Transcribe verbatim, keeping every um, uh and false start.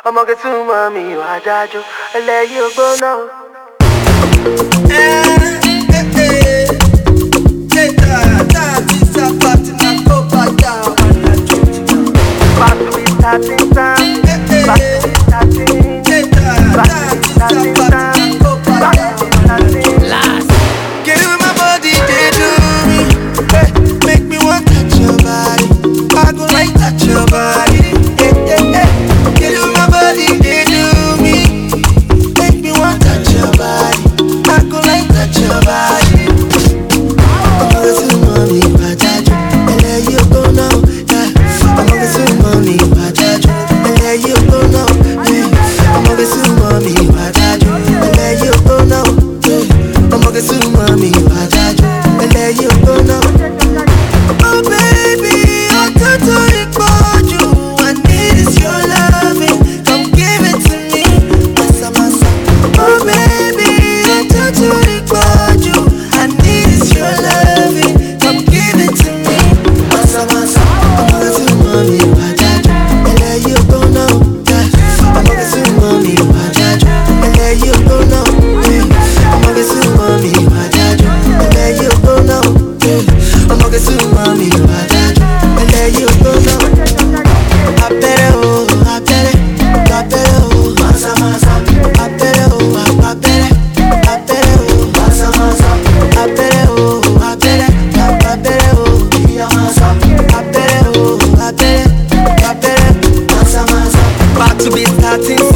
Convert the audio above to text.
I'ma get to mommy, you I got you. I let you go now. Back to be starting time. Back to be starting. Back to be starting time. Back to be starting. Last. Get in my body, they do me. Hey, make me want touch your body. I go like touch your body. Hey, hey, hey. Get in my body, they do me. Make me want touch your body. I go like touch your body. I'm gonna see mommy, I got you. And there you go now. Yeah. I'm gonna see mommy, I got you. And there you go now. Yeah. I'm gonna see mommy, I got you. And there you go now. Yeah. I'm gonna see mommy, I got you. And there you go now. Oh baby, I totally bought you. I need is your loving. Come give it to me, massa massa. Oh baby, I totally bought you. I need is your loving. Come give it to me, massa massa. I'm gonna see mommy, I got you. And there you go now. Yeah. I'm gonna see mommy, I got you. And there you go now. Yeah. I'm gonna see mommy, I got you. And there you go now. Yeah. I'm gonna see mommy, I got you. And there you go now. I better oh, I better, I better oh, massa massa. I better oh, I better, I better oh, massa massa. I better oh, I better, I better oh, yeah massa. I better oh, I better, I better, massa massa. Back to be starting